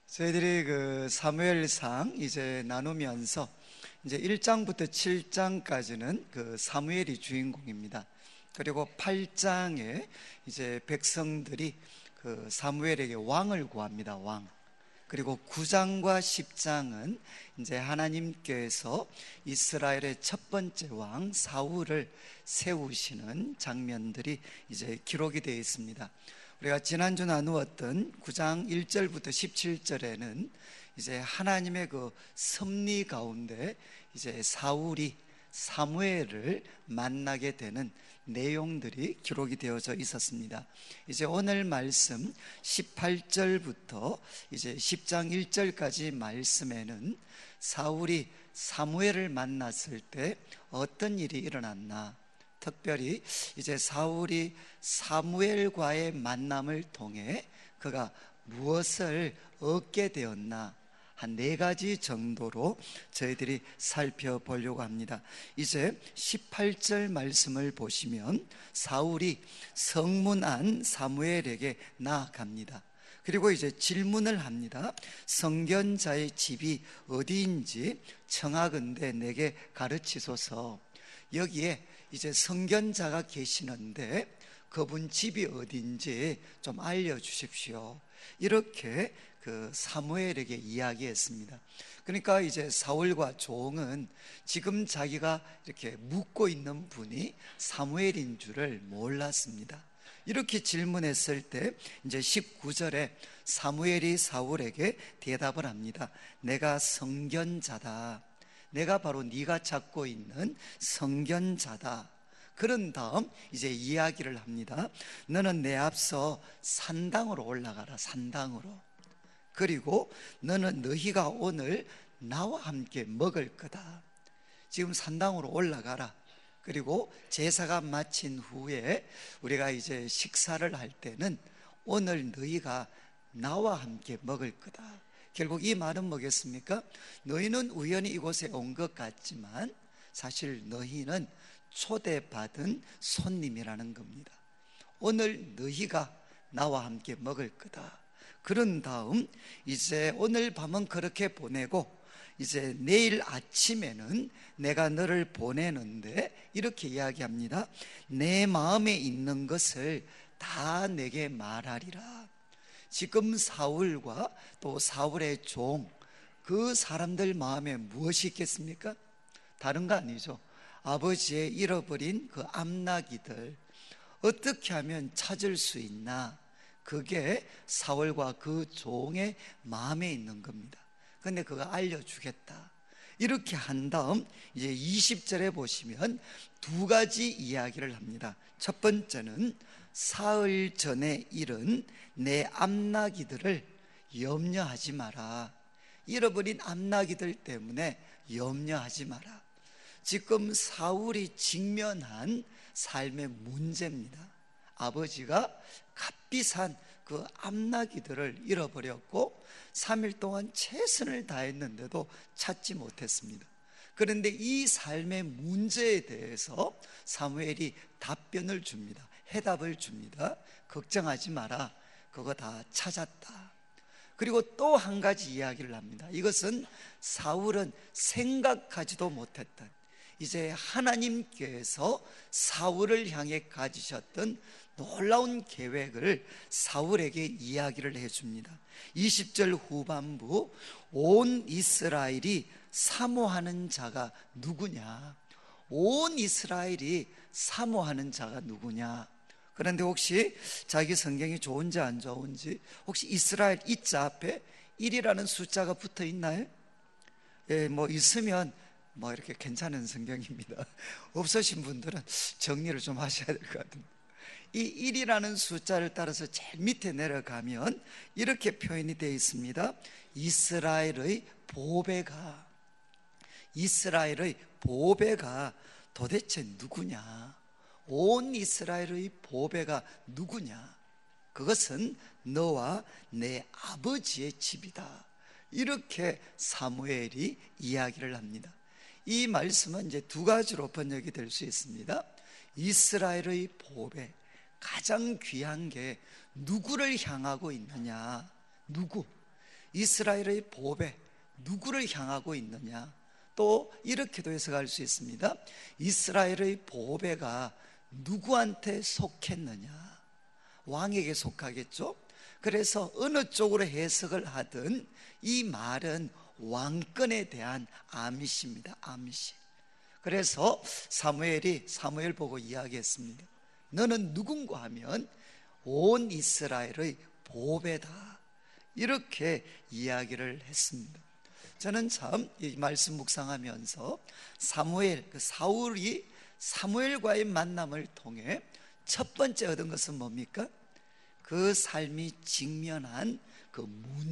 저희들이 그 사무엘상 이제 나누면서 이제 1장부터 7장까지는 그 사무엘이 주인공입니다. 그리고 8장에 이제 백성들이 그 사무엘에게 왕을 구합니다. 왕. 그리고 9장과 10장은 이제 하나님께서 이스라엘의 첫 번째 왕 사울을 세우시는 장면들이 이제 기록이 되어 있습니다. 우리가 지난주 나누었던 9장 1절부터 17절에는 이제 하나님의 그 섭리 가운데 이제 사울이 사무엘을 만나게 되는 내용들이 기록이 되어져 있었습니다. 이제 오늘 말씀 18절부터 이제 10장 1절까지 말씀에는 사울이 사무엘을 만났을 때 어떤 일이 일어났나, 특별히 이제 사울이 사무엘과의 만남을 통해 그가 무엇을 얻게 되었나, 한 4가지 정도로 저희들이 살펴보려고 합니다. 이제 18절 말씀을 보시면 사울이 성문 안 사무엘에게 나아갑니다. 그리고 이제 질문을 합니다. 성견자의 집이 어디인지 청하건대 내게 가르치소서. 여기에 이제 성견자가 계시는데 그분 집이 어딘지 좀 알려주십시오. 이렇게 그 사무엘에게 이야기했습니다. 그러니까 이제 사울과 종은 지금 자기가 이렇게 묻고 있는 분이 사무엘인 줄을 몰랐습니다. 이렇게 질문했을 때 이제 19절에 사무엘이 사울에게 대답을 합니다. 내가 성견자다. 내가 바로 네가 찾고 있는 성견자다. 그런 다음 이제 이야기를 합니다. 너는 내 앞서 산당으로 올라가라. 산당으로. 그리고 너는 너희가 오늘 나와 함께 먹을 거다. 지금 산당으로 올라가라. 그리고 제사가 마친 후에 우리가 이제 식사를 할 때는 오늘 너희가 나와 함께 먹을 거다. 결국 이 말은 뭐겠습니까? 너희는 우연히 이곳에 온 것 같지만 사실 너희는 초대받은 손님이라는 겁니다. 오늘 너희가 나와 함께 먹을 거다. 그런 다음 이제 오늘 밤은 그렇게 보내고 이제 내일 아침에는 내가 너를 보내는데 이렇게 이야기합니다. 내 마음에 있는 것을 다 내게 말하리라. 지금 사울과 또 사울의 종, 그 사람들 마음에 무엇이 있겠습니까? 다른 거 아니죠. 아버지의 잃어버린 그 암나기들 어떻게 하면 찾을 수 있나? 그게 사울과 그 종의 마음에 있는 겁니다. 근데 그거 알려주겠다. 이렇게 한 다음 이제 20절에 보시면 2가지 이야기를 합니다. 첫 번째는 사흘 전에 일은 내 암나기들을 염려하지 마라. 잃어버린 암나기들 때문에 염려하지 마라. 지금 사울이 직면한 삶의 문제입니다. 아버지가 값비싼 그 암나기들을 잃어버렸고 3일 동안 최선을 다했는데도 찾지 못했습니다. 그런데 이 삶의 문제에 대해서 사무엘이 답변을 줍니다. 해답을 줍니다. 걱정하지 마라. 그거 다 찾았다. 그리고 또 한 가지 이야기를 합니다. 이것은 사울은 생각하지도 못했던, 이제 하나님께서 사울을 향해 가지셨던 놀라운 계획을 사울에게 이야기를 해줍니다. 20절 후반부, 온 이스라엘이 사모하는 자가 누구냐? 온 이스라엘이 사모하는 자가 누구냐? 그런데 혹시 자기 성경이 좋은지 안 좋은지, 혹시 이스라엘 이자 앞에 1이라는 숫자가 붙어 있나요? 예, 뭐 있으면 뭐 이렇게 괜찮은 성경입니다. 없으신 분들은 정리를 좀 하셔야 될 것 같습니다. 이 1이라는 숫자를 따라서 제일 밑에 내려가면 이렇게 표현이 되어 있습니다. 이스라엘의 보배가, 이스라엘의 보배가 도대체 누구냐? 온 이스라엘의 보배가 누구냐? 그것은 너와 내 아버지의 집이다. 이렇게 사무엘이 이야기를 합니다. 이 말씀은 이제 2가지로 번역이 될 수 있습니다. 이스라엘의 보배, 가장 귀한 게 누구를 향하고 있느냐? 누구? 이스라엘의 보배, 누구를 향하고 있느냐? 또 이렇게도 해석할 수 있습니다. 이스라엘의 보배가 누구한테 속했느냐? 왕에게 속하겠죠. 그래서 어느 쪽으로 해석을 하든 이 말은 왕권에 대한 아미시입니다. 아미시. 그래서 사무엘 보고 이야기했습니다. 너는 누군가 하면 온 이스라엘의 보배다, 이렇게 이야기를 했습니다. 저는 참 이 말씀 묵상하면서 사울이 사무엘과의 만남을 통해 첫 번째 얻은 것은 뭡니까? 그 삶이 직면한 그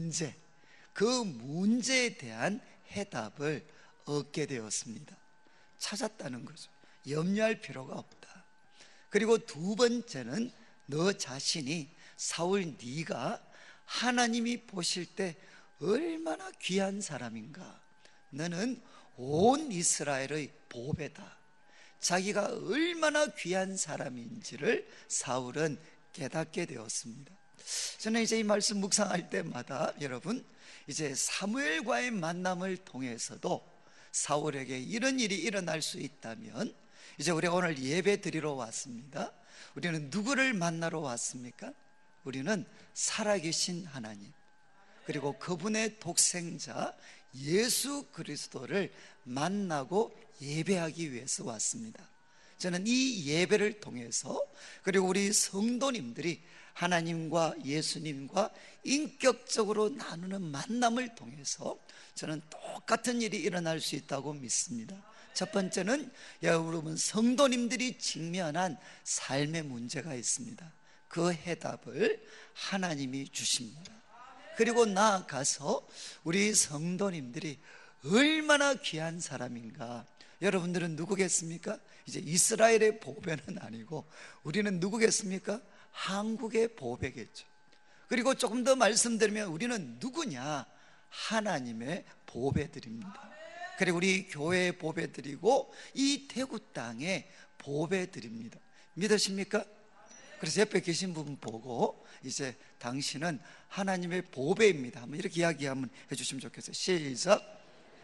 문제에 대한 해답을 얻게 되었습니다. 찾았다는 거죠. 염려할 필요가 없다. 그리고 두 번째는 너 자신이, 사울, 네가 하나님이 보실 때 얼마나 귀한 사람인가. 너는 온 이스라엘의 보배다. 자기가 얼마나 귀한 사람인지를 사울은 깨닫게 되었습니다. 저는 이제 이 말씀 묵상할 때마다 여러분, 이제 사무엘과의 만남을 통해서도 사울에게 이런 일이 일어날 수 있다면, 이제 우리가 오늘 예배 드리러 왔습니다. 우리는 누구를 만나러 왔습니까? 우리는 살아계신 하나님, 그리고 그분의 독생자 예수 그리스도를 만나고 예배하기 위해서 왔습니다. 저는 이 예배를 통해서, 그리고 우리 성도님들이 하나님과 예수님과 인격적으로 나누는 만남을 통해서 저는 똑같은 일이 일어날 수 있다고 믿습니다. 첫 번째는 여러분 성도님들이 직면한 삶의 문제가 있습니다. 그 해답을 하나님이 주십니다. 그리고 나아가서 우리 성도님들이 얼마나 귀한 사람인가. 여러분들은 누구겠습니까? 이제 이스라엘의 보배는 아니고 우리는 누구겠습니까? 한국의 보배겠죠. 그리고 조금 더 말씀드리면 우리는 누구냐? 하나님의 보배들입니다. 그리고 우리 교회의 보배들이고 이 대구 땅의 보배들입니다. 믿으십니까? 그래서 옆에 계신 분 보고 이제 당신은 하나님의 보배입니다 한번 이렇게 이야기 한번 해주시면 좋겠어요. 시작.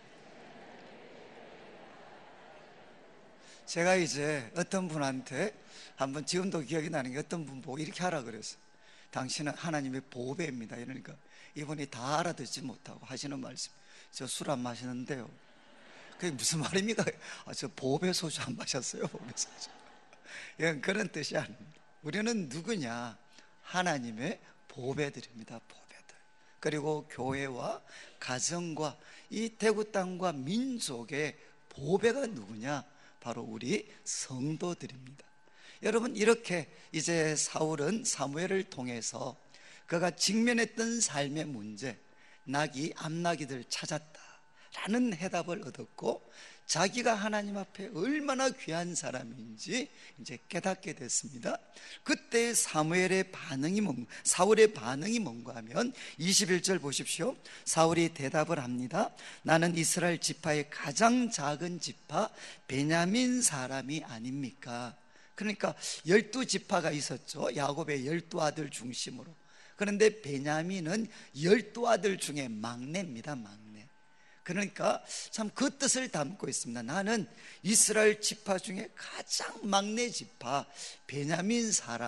제가 이제 어떤 분한테 한번 지금도 기억이 나는 게, 어떤 분 보고 이렇게 하라 그랬어요. 당신은 하나님의 보배입니다. 이러니까 이분이 다 알아듣지 못하고 하시는 말씀, 저 술 안 마시는데요. 그게 무슨 말입니까? 저 보배 소주 안 마셨어요. 보배 소주. 이건 그런 뜻이 아닙니다. 우리는 누구냐? 하나님의 보배들입니다. 보배들. 그리고 교회와 가정과 이 대구 땅과 민족의 보배가 누구냐? 바로 우리 성도들입니다. 여러분, 이렇게 이제 사울은 사무엘을 통해서 그가 직면했던 삶의 문제, 암나기들 찾았다라는 해답을 얻었고, 자기가 하나님 앞에 얼마나 귀한 사람인지 이제 깨닫게 됐습니다. 그때 사울의 반응이 뭔가 하면 21절 보십시오. 사울이 대답을 합니다. 나는 이스라엘 지파의 가장 작은 지파 베냐민 사람이 아닙니까? 그러니까 12지파가 있었죠. 야곱의 12아들 중심으로. 그런데 베냐민은 12아들 중에 막내입니다. 막내. 그러니까 참 그 뜻을 담고 있습니다. 나는 이스라엘 지파 중에 가장 막내 지파 베냐민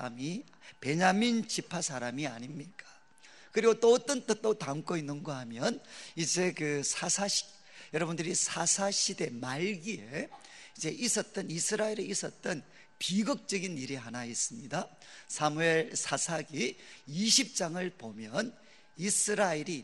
지파 사람이 아닙니까? 그리고 또 어떤 뜻도 담고 있는가 하면, 이제 그 여러분들이 사사시대 말기에 이제 이스라엘에 있었던 비극적인 일이 하나 있습니다. 사무엘 사사기 20장을 보면 이스라엘이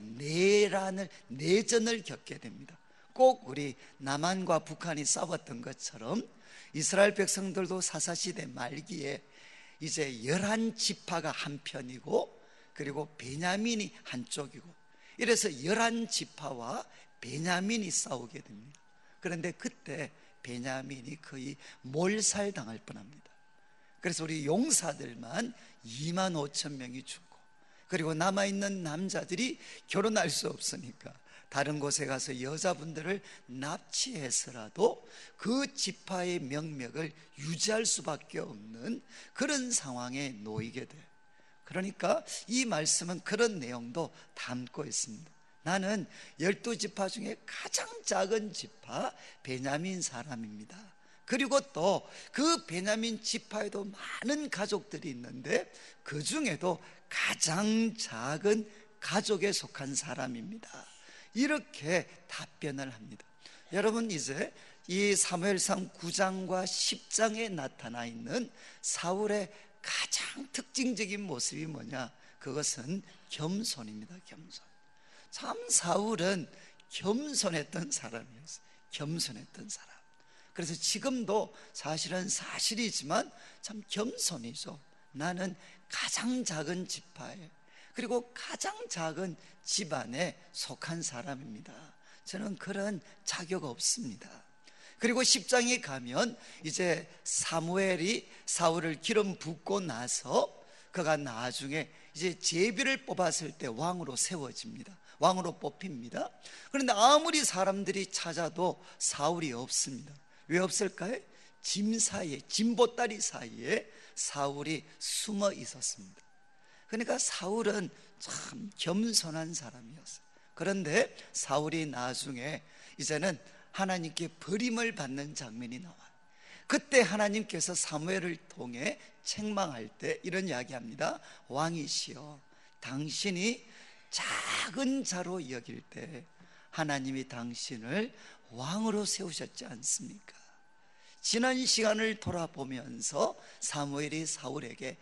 내전을 겪게 됩니다. 꼭 우리 남한과 북한이 싸웠던 것처럼 이스라엘 백성들도 사사시대 말기에 이제 11지파가 한편이고, 그리고 베냐민이 한쪽이고, 이래서 11지파와 베냐민이 싸우게 됩니다. 그런데 그때 베냐민이 거의 몰살당할 뻔합니다. 그래서 우리 용사들만 2만 5천 명이 죽고, 그리고 남아있는 남자들이 결혼할 수 없으니까 다른 곳에 가서 여자분들을 납치해서라도 그 지파의 명맥을 유지할 수밖에 없는 그런 상황에 놓이게 돼요. 그러니까 이 말씀은 그런 내용도 담고 있습니다. 나는 12지파 중에 가장 작은 지파 베냐민 사람입니다. 그리고 또 그 베냐민 지파에도 많은 가족들이 있는데 그 중에도 가장 작은 가족에 속한 사람입니다. 이렇게 답변을 합니다. 여러분, 이제 이 사무엘상 9장과 10장에 나타나 있는 사울의 가장 특징적인 모습이 뭐냐? 그것은 겸손입니다. 겸손. 참 사울은 겸손했던 사람이었어요. 겸손했던 사람. 그래서 지금도 사실은 사실이지만 참 겸손이죠. 나는 가장 작은 지파에, 그리고 가장 작은 집안에 속한 사람입니다. 저는 그런 자격 없습니다. 그리고 10장에 가면 이제 사무엘이 사울을 기름 붓고 나서 그가 나중에 이제 제비를 뽑았을 때 왕으로 세워집니다. 왕으로 뽑힙니다. 그런데 아무리 사람들이 찾아도 사울이 없습니다. 왜 없을까요? 짐 사이에, 짐보따리 사이에 사울이 숨어 있었습니다. 그러니까 사울은 참 겸손한 사람이었어요. 그런데 사울이 나중에 이제는 하나님께 버림을 받는 장면이 나와요. 그때 하나님께서 사무엘을 통해 책망할 때 이런 이야기합니다. 왕이시여, 당신이 작은 자로 여길 때 하나님이 당신을 왕으로 세우셨지 않습니까? 지난 시간을 돌아보면서 사무엘이 사울에게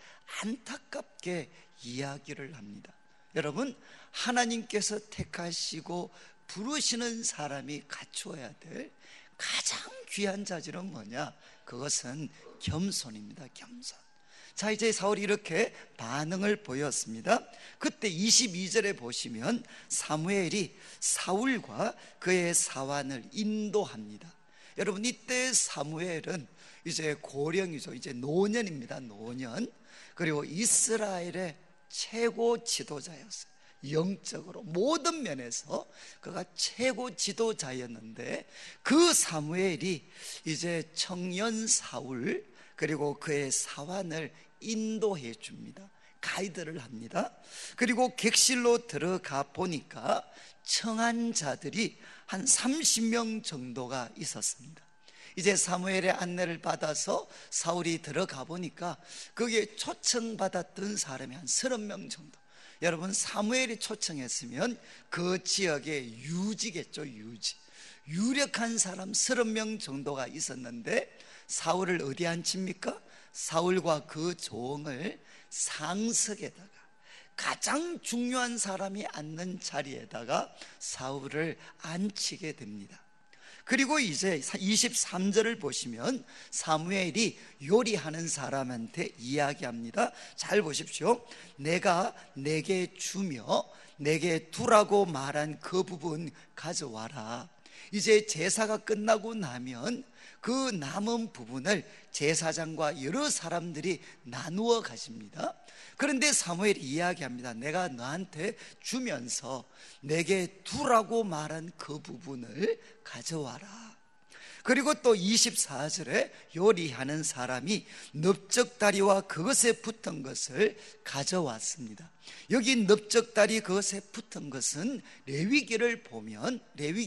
안타깝게 이야기를 합니다. 여러분, 하나님께서 택하시고 부르시는 사람이 갖추어야 될 가장 귀한 자질은 뭐냐? 그것은 겸손입니다. 겸손. 자, 이제 사울이 이렇게 반응을 보였습니다. 그때 22절에 보시면 사무엘이 사울과 그의 사환을 인도합니다. 여러분, 이때 사무엘은 이제 고령이죠. 이제 노년입니다. 노년. 그리고 이스라엘의 최고 지도자였어요. 영적으로 모든 면에서 그가 최고 지도자였는데 그 사무엘이 이제 청년 사울 그리고 그의 사환을 인도해 줍니다. 가이드를 합니다. 그리고 객실로 들어가 보니까 청한 자들이 한 30명 정도가 있었습니다. 이제 사무엘의 안내를 받아서 사울이 들어가 보니까 거기에 초청받았던 사람이 한 30명 정도. 여러분, 사무엘이 초청했으면 그 지역의 유지겠죠. 유지. 유력한 사람 30명 정도가 있었는데 사울을 어디 앉힙니까? 사울과 그 종을 상석에다가, 가장 중요한 사람이 앉는 자리에다가 사울을 앉히게 됩니다. 그리고 이제 23절을 보시면 사무엘이 요리하는 사람한테 이야기합니다. 잘 보십시오. 내가 내게 주며 내게 두라고 말한 그 부분 가져와라. 이제 제사가 끝나고 나면 그 남은 부분을 제사장과 여러 사람들이 나누어 가집니다. 그런데 사무엘이 이야기합니다. 내가 너한테 주면서 내게 두라고 말한 그 부분을 가져와라. 그리고 또 24절에 요리하는 사람이 넓적다리와 그것에 붙은 것을 가져왔습니다. 여기 넓적다리 그것에 붙은 것은 레위기를 보면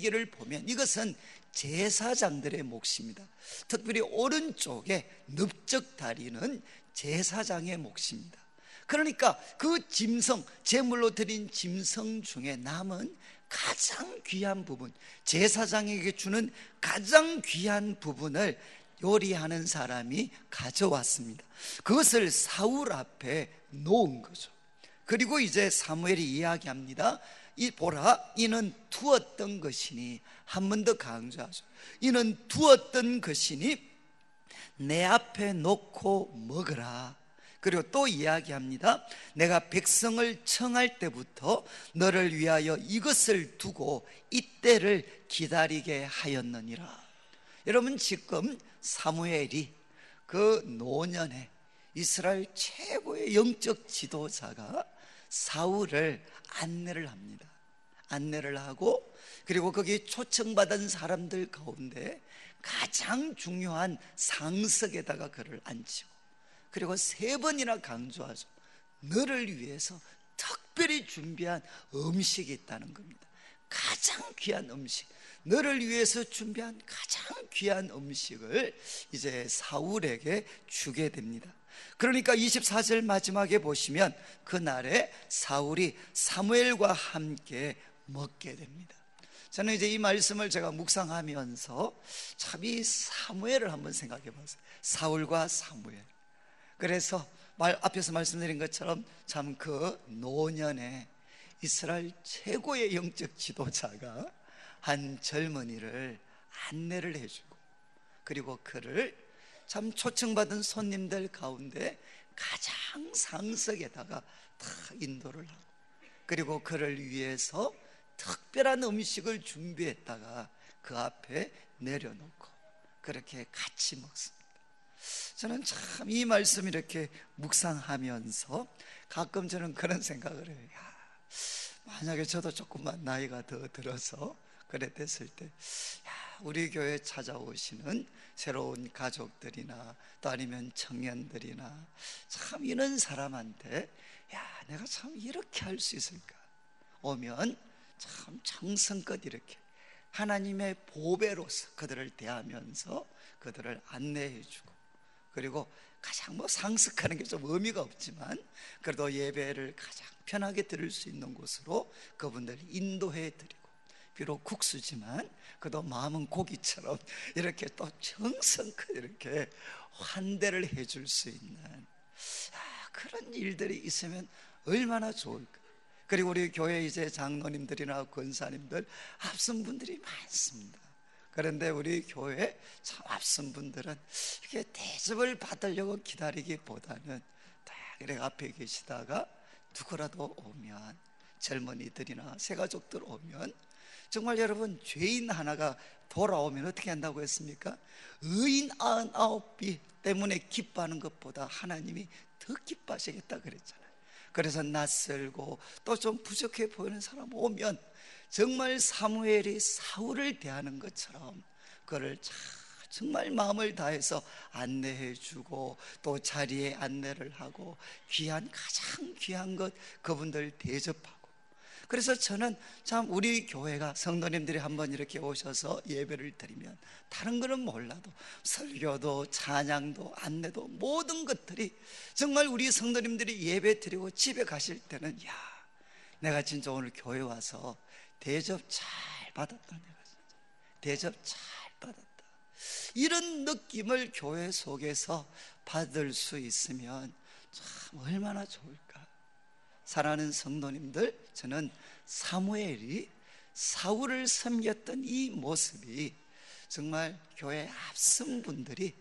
이것은 제사장들의 몫입니다. 특별히 오른쪽에 넓적다리는 제사장의 몫입니다. 그러니까 그 짐승, 제물로 드린 짐승 중에 남은 가장 귀한 부분, 제사장에게 주는 가장 귀한 부분을 요리하는 사람이 가져왔습니다. 그것을 사울 앞에 놓은 거죠. 그리고 이제 사무엘이 이야기합니다. 이 보라, 이는 두었던 것이니, 한 번 더 강조하죠. 이는 두었던 것이니 내 앞에 놓고 먹으라. 그리고 또 이야기합니다. 내가 백성을 청할 때부터 너를 위하여 이것을 두고 이때를 기다리게 하였느니라. 여러분, 지금 사무엘이 그 노년에 이스라엘 최고의 영적 지도자가 사울을 안내를 합니다. 안내를 하고, 그리고 거기 초청받은 사람들 가운데 가장 중요한 상석에다가 그를 앉히고, 그리고 3번이나 강조하죠. 너를 위해서 특별히 준비한 음식이 있다는 겁니다. 가장 귀한 음식, 너를 위해서 준비한 가장 귀한 음식을 이제 사울에게 주게 됩니다. 그러니까 24절 마지막에 보시면 그날에 사울이 사무엘과 함께 먹게 됩니다. 저는 이제 이 말씀을 제가 묵상하면서 참 이 사무엘을 한번 생각해 봤어요. 사울과 사무엘. 그래서 앞에서 말씀드린 것처럼 참 그 노년에 이스라엘 최고의 영적 지도자가 한 젊은이를 안내를 해주고, 그리고 그를 참 초청받은 손님들 가운데 가장 상석에다가 다 인도를 하고, 그리고 그를 위해서 특별한 음식을 준비했다가 그 앞에 내려놓고 그렇게 같이 먹습니다. 저는 참 이 말씀 이렇게 묵상하면서 가끔 저는 그런 생각을 해요. 만약에 저도 조금만 나이가 더 들어서 그랬을 때, 우리 교회에 찾아오시는 새로운 가족들이나 또 아니면 청년들이나 참 이런 사람한테 내가 참 이렇게 할 수 있을까, 오면 참 정성껏 이렇게 하나님의 보배로서 그들을 대하면서 그들을 안내해주고, 그리고 가장 상습하는 게 좀 의미가 없지만 그래도 예배를 가장 편하게 들을 수 있는 곳으로 그분들 인도해드리고, 비록 국수지만 그래도 마음은 고기처럼 이렇게 또 정성껏 이렇게 환대를 해줄 수 있는 그런 일들이 있으면 얼마나 좋을까. 그리고 우리 교회 이제 장로님들이나 권사님들 앞선 분들이 많습니다. 그런데 우리 교회 참 앞선 분들은 이렇게 대접을 받으려고 기다리기보다는 딱 이렇게 앞에 계시다가 누구라도 오면, 젊은이들이나 새가족들 오면, 정말 여러분 죄인 하나가 돌아오면 어떻게 한다고 했습니까? 의인 99이 때문에 기뻐하는 것보다 하나님이 더 기뻐하시겠다 그랬잖아요. 그래서 낯설고 또 좀 부족해 보이는 사람 오면 정말 사무엘이 사울을 대하는 것처럼 그를 정말 마음을 다해서 안내해 주고, 또 자리에 안내를 하고, 가장 귀한 것 그분들 대접하고. 그래서 저는 참 우리 교회가 성도님들이 한번 이렇게 오셔서 예배를 드리면 다른 거는 몰라도 설교도 찬양도 안내도 모든 것들이 정말 우리 성도님들이 예배 드리고 집에 가실 때는 내가 진짜 오늘 교회 와서 대접 잘 받았다, 내가 진짜 대접 잘 받았다, 이런 느낌을 교회 속에서 받을 수 있으면 참 얼마나 좋을까. 사랑하는 성도님들, 저는 사무엘이 사울을 섬겼던 이 모습이 정말 교회 앞선 분들이,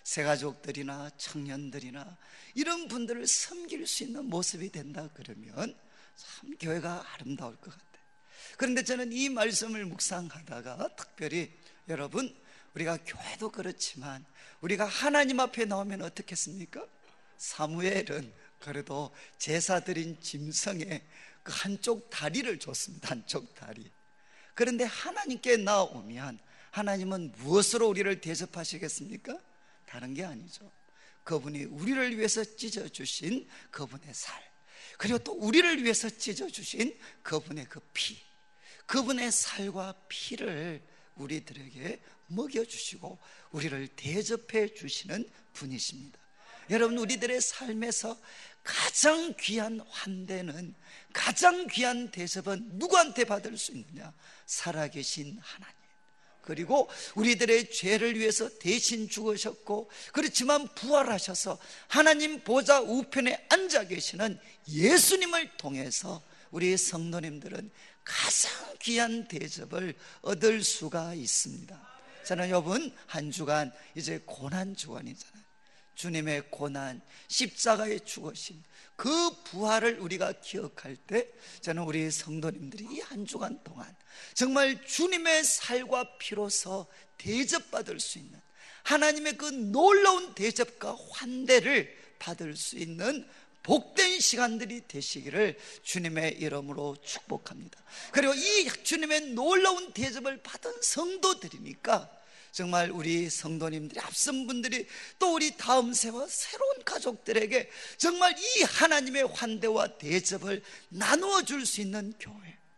새가족들이나 청년들이나 이런 분들을 섬길 수 있는 모습이 된다 그러면 참 교회가 아름다울 것 같아요. 그런데 저는 이 말씀을 묵상하다가 특별히 여러분, 우리가 교회도 그렇지만 우리가 하나님 앞에 나오면 어떻겠습니까? 사무엘은 그래도 제사 드린 짐승의 그 한쪽 다리를 줬습니다. 한쪽 다리. 그런데 하나님께 나오면 하나님은 무엇으로 우리를 대접하시겠습니까? 다른 게 아니죠. 그분이 우리를 위해서 찢어주신 그분의 살, 그리고 또 우리를 위해서 찢어주신 그분의 그 피, 그분의 살과 피를 우리들에게 먹여주시고 우리를 대접해 주시는 분이십니다. 여러분, 우리들의 삶에서 가장 귀한 환대는, 가장 귀한 대접은 누구한테 받을 수 있느냐? 살아계신 하나님, 그리고 우리들의 죄를 위해서 대신 죽으셨고 그렇지만 부활하셔서 하나님 보좌 우편에 앉아 계시는 예수님을 통해서 우리 성도님들은 가장 귀한 대접을 얻을 수가 있습니다. 저는 여러분, 한 주간 이제 고난주간이잖아요. 주님의 고난, 십자가에 죽으신 그 부활을 우리가 기억할 때 저는 우리 성도님들이 이 한 주간 동안 정말 주님의 살과 피로서 대접받을 수 있는, 하나님의 그 놀라운 대접과 환대를 받을 수 있는 복된 시간들이 되시기를 주님의 이름으로 축복합니다. 그리고 이 주님의 놀라운 대접을 받은 성도들이니까 정말 우리 성도님들이, 앞선 분들이, 또 우리 다음 세와 새로운 가족들에게 정말 이 하나님의 환대와 대접을 나누어 줄 수 있는 교회,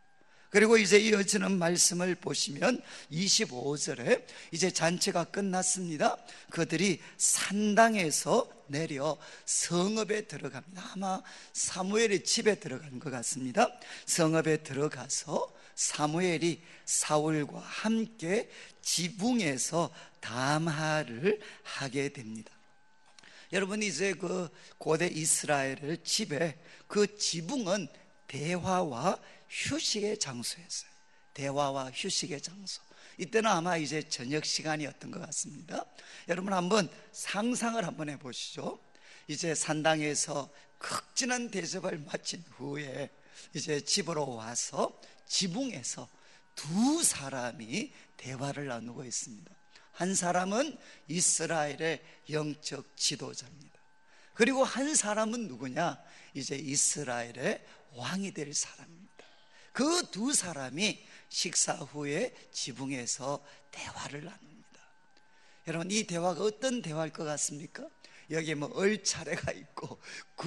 그리고 이제 이어지는 말씀을 보시면 25절에 이제 잔치가 끝났습니다. 그들이 산당에서 내려 성읍에 들어갑니다. 아마 사무엘의 집에 들어간 것 같습니다. 성읍에 들어가서 사무엘이 사울과 함께 지붕에서 담화를 하게 됩니다. 여러분, 이제 그 고대 이스라엘 집에 그 지붕은 대화와 휴식의 장소였어요. 대화와 휴식의 장소. 이때는 아마 이제 저녁 시간이었던 것 같습니다. 여러분, 한번 상상을 한번 해보시죠. 이제 산당에서 극진한 대접을 마친 후에 이제 집으로 와서 지붕에서 두 사람이 대화를 나누고 있습니다. 한 사람은 이스라엘의 영적 지도자입니다. 그리고 한 사람은 누구냐? 이제 이스라엘의 왕이 될 사람입니다. 그 두 사람이 식사 후에 지붕에서 대화를 나눕니다. 여러분, 이 대화가 어떤 대화일 것 같습니까? 여기에 뭐 얼차례가 있고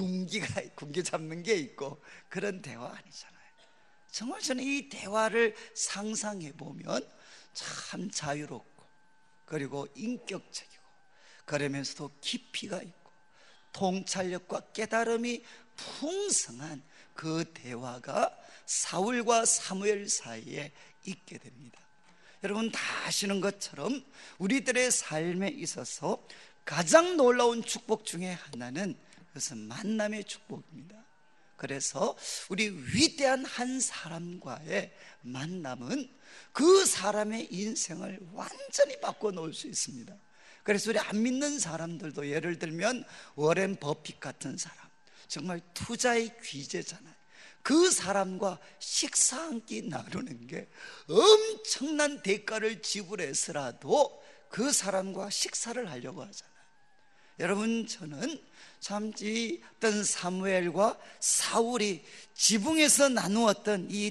군기 잡는 게 있고 그런 대화 아니잖아요. 정말 저는 이 대화를 상상해 보면 참 자유롭고 그리고 인격적이고 그러면서도 깊이가 있고 통찰력과 깨달음이 풍성한 그 대화가 사울과 사무엘 사이에 있게 됩니다. 여러분, 다 아시는 것처럼 우리들의 삶에 있어서 가장 놀라운 축복 중에 하나는 그것은 만남의 축복입니다. 그래서 우리 위대한 한 사람과의 만남은 그 사람의 인생을 완전히 바꿔놓을 수 있습니다. 그래서 우리 안 믿는 사람들도 예를 들면 워렌 버핏 같은 사람, 정말 투자의 귀재잖아요. 그 사람과 식사 한 끼 나누는 게 엄청난 대가를 지불해서라도 그 사람과 식사를 하려고 하잖아요. 여러분, 저는 참 이 어떤 사무엘과 사울이 지붕에서 나누었던 이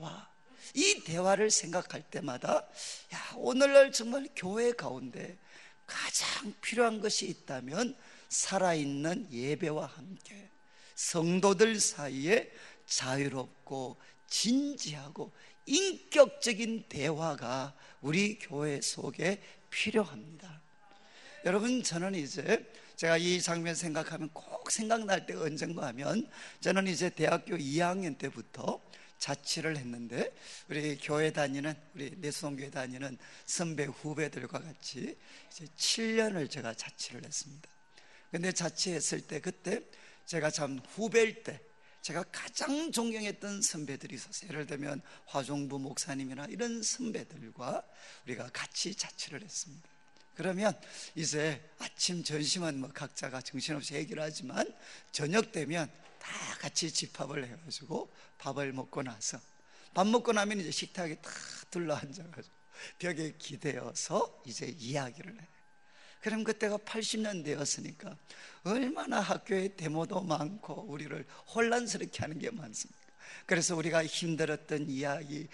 대화를 생각할 때마다 오늘날 정말 교회 가운데 가장 필요한 것이 있다면 살아있는 예배와 함께 성도들 사이에 자유롭고 진지하고 인격적인 대화가 우리 교회 속에 필요합니다. 여러분, 저는 이제 제가 이 장면 생각하면 꼭 생각날 때가 언젠가 하면 저는 이제 대학교 2학년 때부터 자취를 했는데 우리 교회 다니는 우리 내수동교회 다니는 선배 후배들과 같이 이제 7년을 제가 자취를 했습니다. 근데 자취했을 때 그때 제가 참 후배일 때 제가 가장 존경했던 선배들이 있었어요. 예를 들면 화종부 목사님이나 이런 선배들과 우리가 같이 자취를 했습니다. 그러면 이제 아침, 점심은 뭐 각자가 정신없이 얘기를 하지만 저녁 되면 다 같이 집합을 해가지고 밥을 먹고 나서 밥 먹고 나면 이제 식탁에 다 둘러앉아가지고 벽에 기대어서 이제 이야기를 해요. 그럼 그때가 80년대였으니까 얼마나 학교에 데모도 많고 우리를 혼란스럽게 하는 게 많습니까? 그래서 우리가 힘들었던 이야기,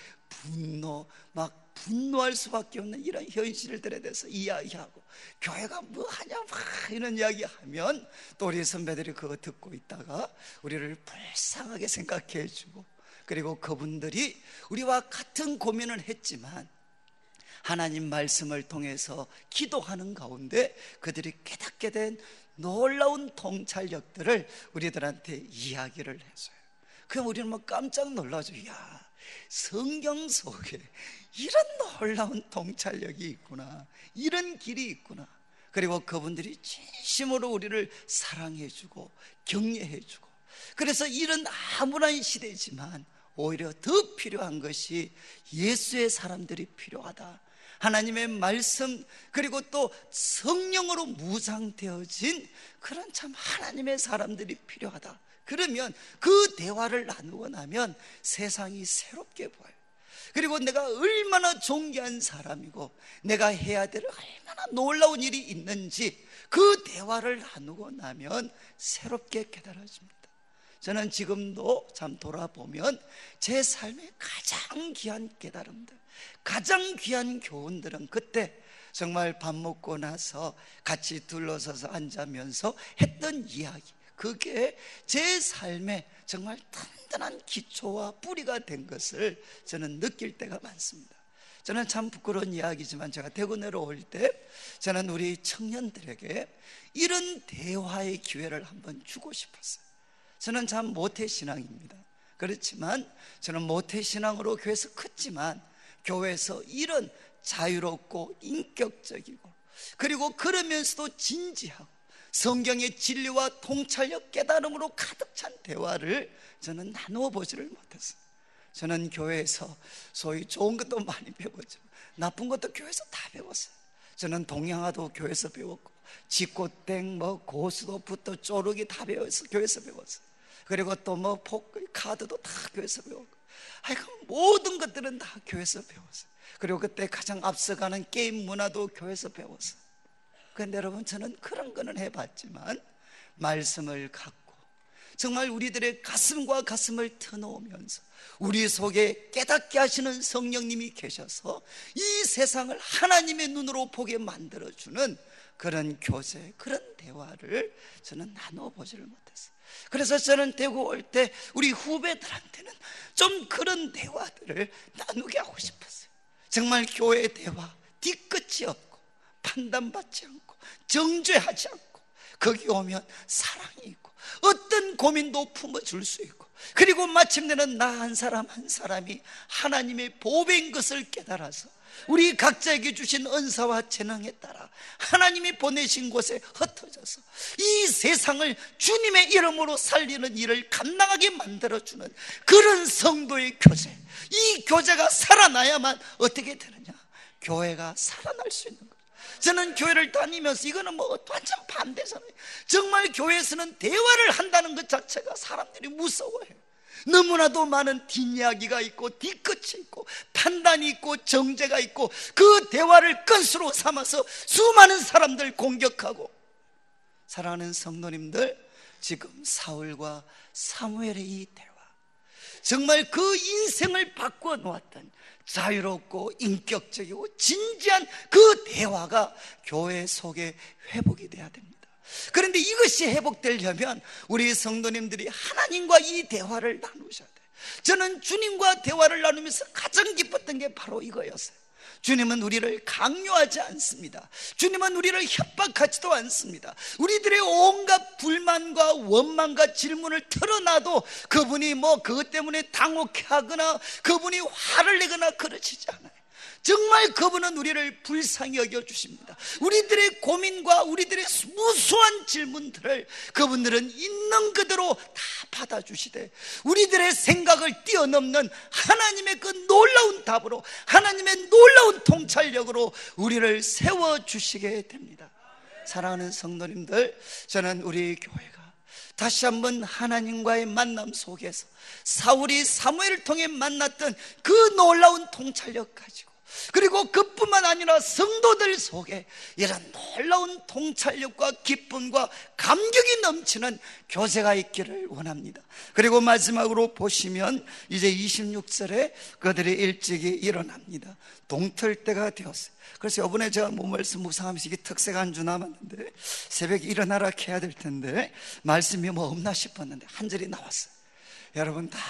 분노할 수밖에 없는 이런 현실들에 대해서 이야기하고 교회가 뭐 하냐 막 이런 이야기하면 또 우리 선배들이 그거 듣고 있다가 우리를 불쌍하게 생각해 주고 그리고 그분들이 우리와 같은 고민을 했지만 하나님 말씀을 통해서 기도하는 가운데 그들이 깨닫게 된 놀라운 통찰력들을 우리들한테 이야기를 해줘요. 그럼 우리는 뭐 깜짝 놀라죠. 야, 성경 속에 이런 놀라운 통찰력이 있구나, 이런 길이 있구나. 그리고 그분들이 진심으로 우리를 사랑해주고 격려해주고, 그래서 이런 암울한 시대지만 오히려 더 필요한 것이 예수의 사람들이 필요하다. 하나님의 말씀 그리고 또 성령으로 무장되어진 그런 참 하나님의 사람들이 필요하다. 그러면 그 대화를 나누고 나면 세상이 새롭게 보여요. 그리고 내가 얼마나 존귀한 사람이고 내가 해야 될 얼마나 놀라운 일이 있는지 그 대화를 나누고 나면 새롭게 깨달아집니다. 저는 지금도 참 돌아보면 제 삶의 가장 귀한 깨달음들, 가장 귀한 교훈들은 그때 정말 밥 먹고 나서 같이 둘러서서 앉으면서 했던 이야기, 그게 제 삶에 정말 든든한 기초와 뿌리가 된 것을 저는 느낄 때가 많습니다. 저는 참 부끄러운 이야기지만 제가 대구 내려올 때 저는 우리 청년들에게 이런 대화의 기회를 한번 주고 싶었어요. 저는 참 모태신앙입니다. 그렇지만 저는 모태신앙으로 교회에서 컸지만 교회에서 이런 자유롭고 인격적이고 그리고 그러면서도 진지하고 성경의 진리와 통찰력 깨달음으로 가득 찬 대화를 저는 나누어 보지를 못했어요. 저는 교회에서 소위 좋은 것도 많이 배웠죠. 나쁜 것도 교회에서 다 배웠어요. 저는 동양화도 교회에서 배웠고 지코땡 고스도부터 쪼르기 다 배웠어요. 교회에서 배웠어요. 그리고 또 포크 카드도 다 교회에서 배웠고 하여간 모든 것들은 다 교회에서 배웠어요. 그리고 그때 가장 앞서가는 게임 문화도 교회에서 배웠어요. 그런데 여러분, 저는 그런 거는 해봤지만 말씀을 갖고 정말 우리들의 가슴과 가슴을 터놓으면서 우리 속에 깨닫게 하시는 성령님이 계셔서 이 세상을 하나님의 눈으로 보게 만들어주는 그런 교제, 그런 대화를 저는 나누어 보지를 못했어요. 그래서 저는 대구 올 때 우리 후배들한테는 좀 그런 대화들을 나누게 하고 싶었어요. 정말 교회의 대화, 뒤끝이 없고 판단받지 않고 정죄하지 않고 거기 오면 사랑이 있고 어떤 고민도 품어줄 수 있고 그리고 마침내는 나 한 사람 한 사람이 하나님의 보배인 것을 깨달아서 우리 각자에게 주신 은사와 재능에 따라 하나님이 보내신 곳에 흩어져서 이 세상을 주님의 이름으로 살리는 일을 감당하게 만들어주는 그런 성도의 교제, 이 교제가 살아나야만 어떻게 되느냐? 교회가 살아날 수 있는 거예요. 저는 교회를 다니면서 이거는 완전 반대잖아요. 정말 교회에서는 대화를 한다는 것 자체가 사람들이 무서워해요. 너무나도 많은 뒷이야기가 있고 뒤끝이 있고 판단이 있고 정죄가 있고 그 대화를 건수로 삼아서 수많은 사람들 공격하고. 사랑하는 성도님들, 지금 사울과 사무엘의 이 대화, 정말 그 인생을 바꿔 놓았던 자유롭고 인격적이고 진지한 그 대화가 교회 속에 회복이 돼야 됩니다. 그런데 이것이 회복되려면 우리 성도님들이 하나님과 이 대화를 나누셔야 돼요. 저는 주님과 대화를 나누면서 가장 기뻤던 게 바로 이거였어요. 주님은 우리를 강요하지 않습니다. 주님은 우리를 협박하지도 않습니다. 우리들의 온갖 불만과 원망과 질문을 털어놔도 그분이 그것 때문에 당혹하거나 그분이 화를 내거나 그러시지 않아요. 정말 그분은 우리를 불쌍히 여겨주십니다. 우리들의 고민과 우리들의 무수한 질문들을 그분들은 있는 그대로 다 받아주시되 우리들의 생각을 뛰어넘는 하나님의 그 놀라운 답으로, 하나님의 놀라운 통찰력으로 우리를 세워주시게 됩니다. 사랑하는 성도님들, 저는 우리 교회가 다시 한번 하나님과의 만남 속에서 사울이 사무엘을 통해 만났던 그 놀라운 통찰력 가지고, 그리고 그뿐만 아니라 성도들 속에 이런 놀라운 통찰력과 기쁨과 감격이 넘치는 교제가 있기를 원합니다. 그리고 마지막으로 보시면 이제 26절에 그들이 일찍이 일어납니다. 동틀 때가 되었어요. 그래서 이번에 제가 말씀 묵상하면서 이게 특색 한 주 남았는데 새벽에 일어나라 해야 될 텐데 말씀이 없나 싶었는데 한 절이 나왔어요. 여러분, 다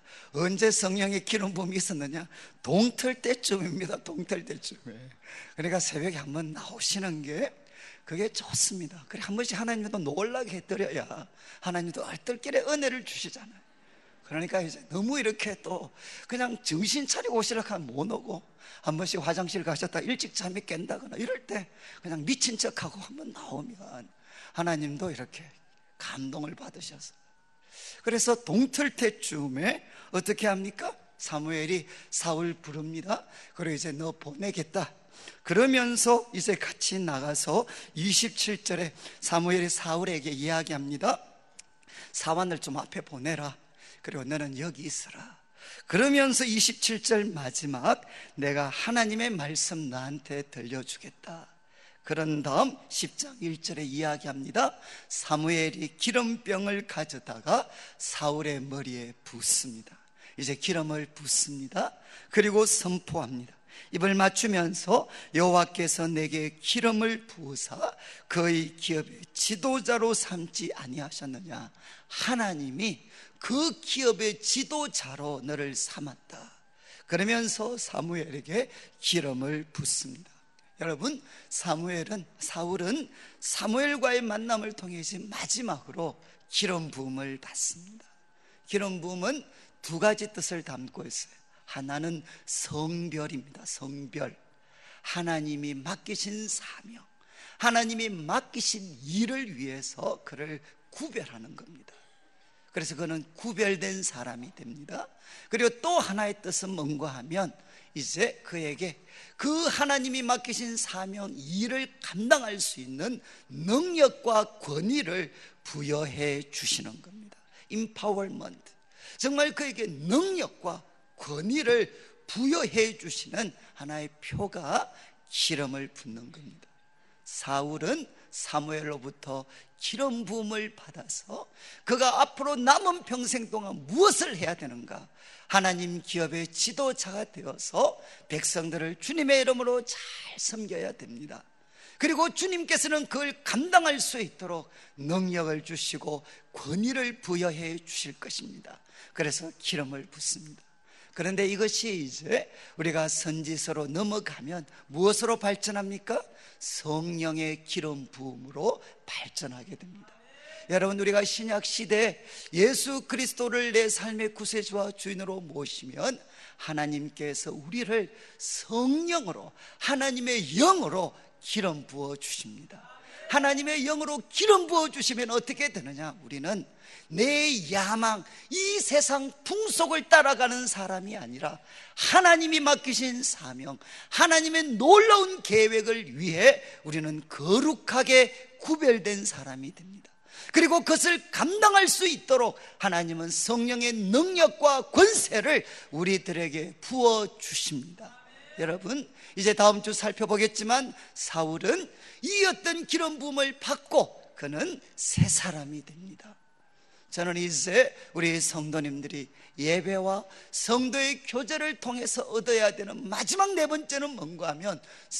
언제 성령의 기름 부음이 있었느냐? 동틀 때쯤입니다. 동틀 때쯤에. 그러니까 새벽에 한번 나오시는 게 그게 좋습니다. 그래 한 번씩 하나님도 놀라게 해드려야 하나님도 얼떨결에 은혜를 주시잖아요. 그러니까 이제 너무 이렇게 또 그냥 정신 차리고 오시라고 하면 못 오고, 한 번씩 화장실 가셨다 일찍 잠이 깬다거나 이럴 때 그냥 미친 척하고 한번 나오면 하나님도 이렇게 감동을 받으셔서, 그래서 동틀 때쯤에 어떻게 합니까? 사무엘이 사울 부릅니다. 그리고 이제 너 보내겠다. 그러면서 이제 같이 나가서 27절에 사무엘이 사울에게 이야기합니다. 사환을 좀 앞에 보내라. 그리고 너는 여기 있어라. 그러면서 27절 마지막, 내가 하나님의 말씀 너한테 들려주겠다. 그런 다음 10장 1절에 이야기합니다. 사무엘이 기름병을 가져다가 사울의 머리에 붓습니다. 이제 기름을 붓습니다. 그리고 선포합니다. 입을 맞추면서 여호와께서 내게 기름을 부으사 그의 기업의 지도자로 삼지 아니하셨느냐. 하나님이 그 기업의 지도자로 너를 삼았다. 그러면서 사무엘에게 기름을 붓습니다. 여러분, 사울은 사무엘과의 만남을 통해서 마지막으로 기름 부음을 받습니다. 기름 부음은 두 가지 뜻을 담고 있어요. 하나는 성별입니다. 성별. 하나님이 맡기신 사명, 하나님이 맡기신 일을 위해서 그를 구별하는 겁니다. 그래서 그는 구별된 사람이 됩니다. 그리고 또 하나의 뜻은 뭔가 하면 이제 그에게 그 하나님이 맡기신 사명, 일을 감당할 수 있는 능력과 권위를 부여해 주시는 겁니다. empowerment. 정말 그에게 능력과 권위를 부여해 주시는 하나의 표가 기름을 붓는 겁니다. 사울은 사무엘로부터 기름 부음을 받아서 그가 앞으로 남은 평생 동안 무엇을 해야 되는가, 하나님 기업의 지도자가 되어서 백성들을 주님의 이름으로 잘 섬겨야 됩니다. 그리고 주님께서는 그걸 감당할 수 있도록 능력을 주시고 권위를 부여해 주실 것입니다. 그래서 기름을 붓습니다. 그런데 이것이 이제 우리가 선지서로 넘어가면 무엇으로 발전합니까? 성령의 기름 부음으로 발전하게 됩니다. 여러분, 우리가 신약 시대에 예수 그리스도를 내 삶의 구세주와 주인으로 모시면 하나님께서 우리를 성령으로, 하나님의 영으로 기름 부어 주십니다. 하나님의 영으로 기름 부어 주시면 어떻게 되느냐? 우리는 내 야망, 이 세상 풍속을 따라가는 사람이 아니라 하나님이 맡기신 사명, 하나님의 놀라운 계획을 위해 우리는 거룩하게 구별된 사람이 됩니다. 그리고 그것을 감당할 수 있도록 하나님은 성령의 능력과 권세를 우리들에게 부어 주십니다. 여러분, 이제 다음 주 살펴보겠지만 사울은 이 어떤 기름 부음을 받고 그는 새 사람이 됩니다. 저는 이제 우리 성도님들이 예배와 성도의 교제를 통해서 얻어야 되는 마지막 네 번째는 뭔가 하면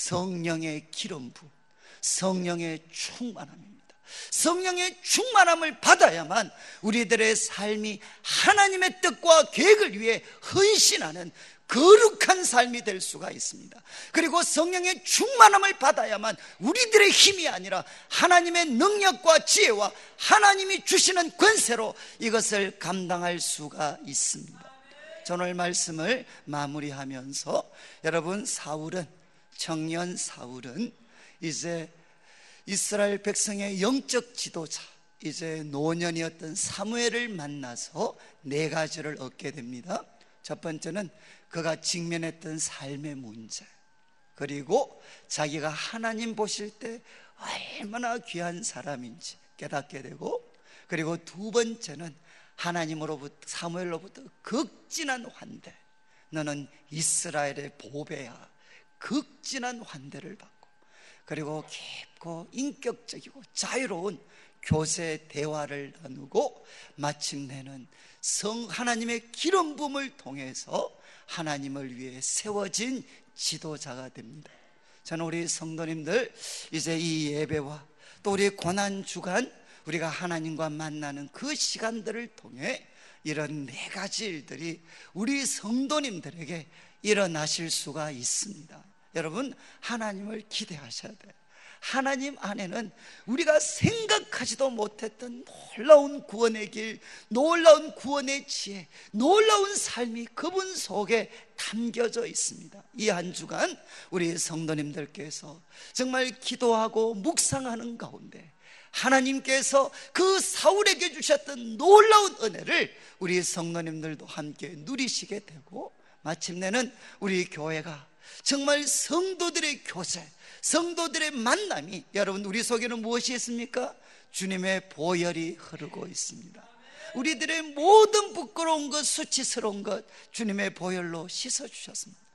성령의 기름 부음, 성령의 충만함입니다. 성령의 충만함을 받아야만 우리들의 삶이 하나님의 뜻과 계획을 위해 헌신하는 거룩한 삶이 될 수가 있습니다. 그리고 성령의 충만함을 받아야만 우리들의 힘이 아니라 하나님의 능력과 지혜와 하나님이 주시는 권세로 이것을 감당할 수가 있습니다. 저는 오늘 말씀을 마무리하면서 여러분, 청년 사울은 이제 이스라엘 백성의 영적 지도자, 이제 노년이었던 사무엘을 만나서 네 가지를 얻게 됩니다. 첫 번째는 그가 직면했던 삶의 문제, 그리고 자기가 하나님 보실 때 얼마나 귀한 사람인지 깨닫게 되고, 그리고 두 번째는 하나님으로부터, 사무엘로부터 극진한 환대, 너는 이스라엘의 보배야, 극진한 환대를 받고, 그리고 깊고 인격적이고 자유로운 교제 대화를 나누고 마침내는 하나님의 기름 부음을 통해서 하나님을 위해 세워진 지도자가 됩니다. 저는 우리 성도님들 이제 이 예배와 또 우리 고난주간 우리가 하나님과 만나는 그 시간들을 통해 이런 네 가지 일들이 우리 성도님들에게 일어나실 수가 있습니다. 여러분, 하나님을 기대하셔야 돼요. 하나님 안에는 우리가 생각하지도 못했던 놀라운 구원의 길, 놀라운 구원의 지혜, 놀라운 삶이 그분 속에 담겨져 있습니다. 이 한 주간 우리 성도님들께서 정말 기도하고 묵상하는 가운데 하나님께서 그 사울에게 주셨던 놀라운 은혜를 우리 성도님들도 함께 누리시게 되고, 마침내는 우리 교회가 정말 성도들의 교제, 성도들의 만남이, 여러분, 우리 속에는 무엇이 있습니까? 주님의 보혈이 흐르고 있습니다. 우리들의 모든 부끄러운 것, 수치스러운 것 주님의 보혈로 씻어주셨습니다.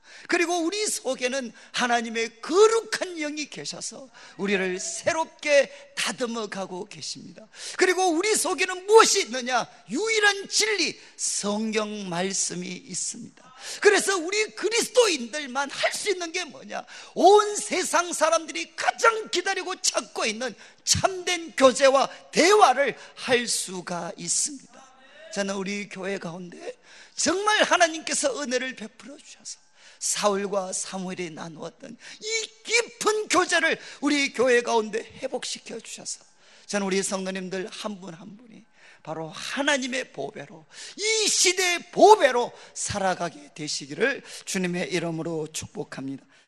그리고 우리 속에는 하나님의 거룩한 영이 계셔서 우리를 새롭게 다듬어 가고 계십니다. 그리고 우리 속에는 무엇이 있느냐? 유일한 진리, 성경 말씀이 있습니다. 그래서 우리 그리스도인들만 할 수 있는 게 뭐냐? 온 세상 사람들이 가장 기다리고 찾고 있는 참된 교제와 대화를 할 수가 있습니다. 저는 우리 교회 가운데 정말 하나님께서 은혜를 베풀어 주셔서 사울과 사무엘이 나누었던 이 깊은 교제를 우리 교회 가운데 회복시켜 주셔서 저는 우리 성도님들 한 분 한 분이 바로 하나님의 보배로, 이 시대의 보배로 살아가게 되시기를 주님의 이름으로 축복합니다.